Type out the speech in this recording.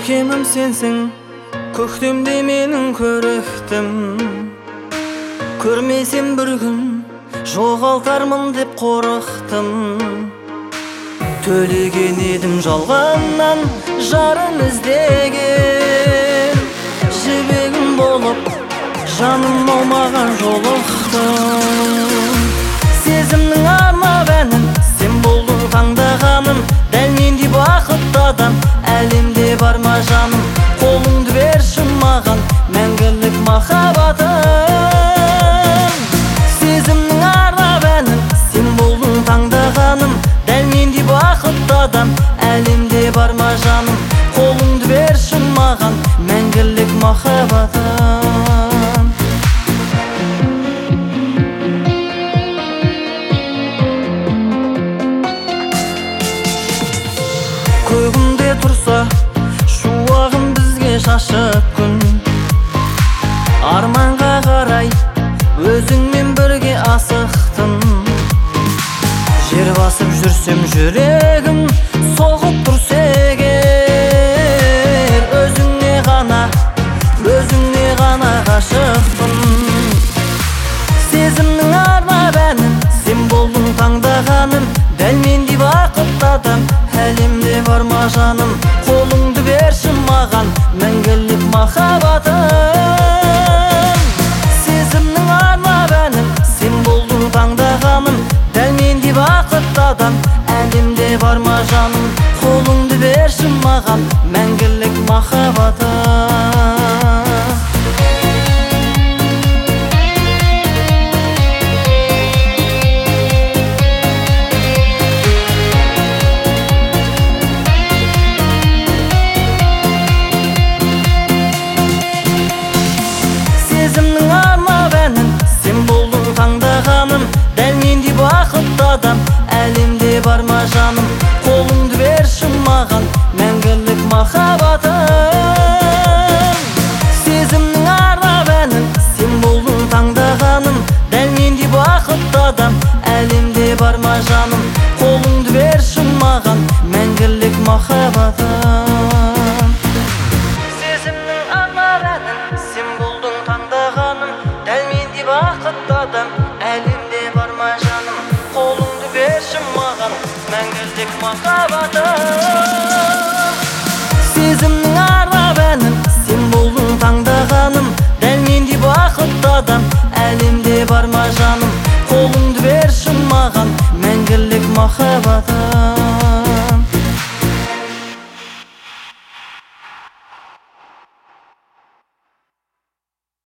Көркемім сенсің, көктемде менің көріктім. Көрмесем бір күн жоғалтармын деп қорықтым. Төлеген едім жалғаннан жарын іздеген. Жібегім болып жаным аумаған жолықтым. Сезімнің арнап әнін сен болдың таңдағаным. Дәл мендей бақытты адам әлемде бар ма жаным? Қолыңды берші маған мәңгілік махаббатым. Сезімнің арнап әнін сен болдың таңдағаным. Дәл мендей бақытты адам әлемде бар ма жаным? Қолыңды берші маған мәңгілік махаббатым. Көгімде тұрса шуағын бізге шашып күн. Арманға қарай өзіңмен бірге асықтым. Жер басып жүрсем жүрегім соғып тұрса егер. Өзіңе ғана ғашықпын. Сезімнің арнап әнін сен болдың таңдағаным. Дәл мендей бақытты адам әлемде бар ма жаным? Қолыңды берші маған мәңгілік махаббатым. Сезімнің арнап әнін сен болдың таңдағаным. Дәл мендей бақытты адам әлемде бар ма жаным? Қолыңды берші маған мәңгілік махаббатым. Сезімнің арнап әнін сен болдың таңдағаным. Дәл мендей бақытты адам әлемде бар ма жаным? Қолыңды берші маған мәңгілік махаббатым. Сезімнің арнап әнін сен болдың таңдағаным. Дәл мендей бақытты адам әлемде бар ма жаным? Қолыңды берші маған мәңгілік махаббатым. Сезімнің арнап әнін сен болдың таңдағаным. Дәл мендей бақытты адам әлемде бар ма жаным? Қолыңды берші маған мәңгілік махаббатым. Сезімнің арнап әнін сен болдың таңдағаным. Дәл мендей бақытты адам әлемде бар ма жаным? Қолыңды берші маған мәңгілік махаббатым.